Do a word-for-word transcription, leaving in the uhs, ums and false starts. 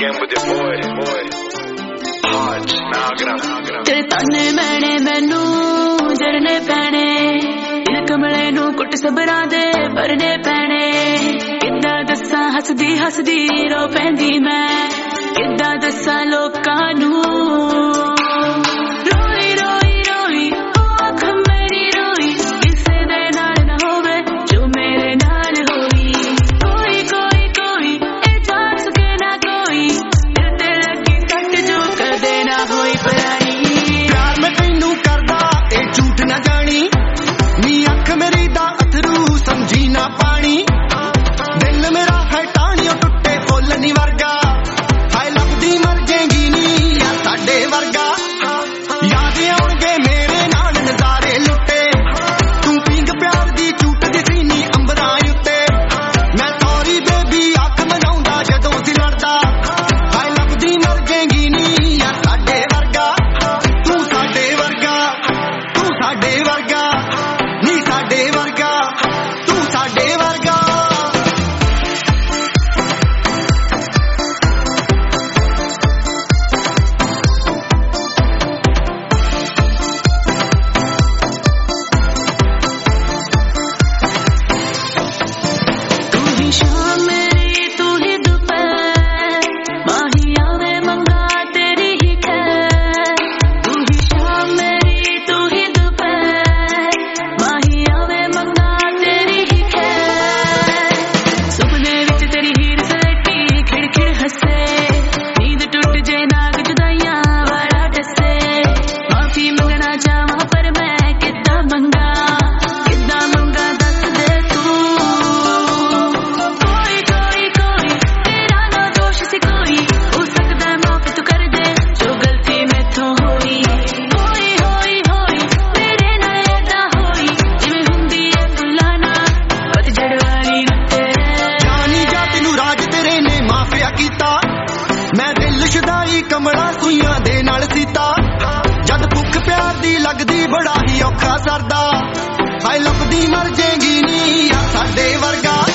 again with your boy, boy. Hodge, now get up, get up. तेरे ताने मैंने मैनू जरने पैने, दिल कमले नू कुट सबरा दे भरने पैने। किद्दां दस्सां हसदी हसदी रो पैंदी मैं, किद्दां दस्सां लोकां नू। कमला सुइयां दे नाल सीता, जद भुख प्यार दी लगदी बड़ा ही औखा सरदा। हाय लपदी मर जेगी नी आ साडे वर्गा।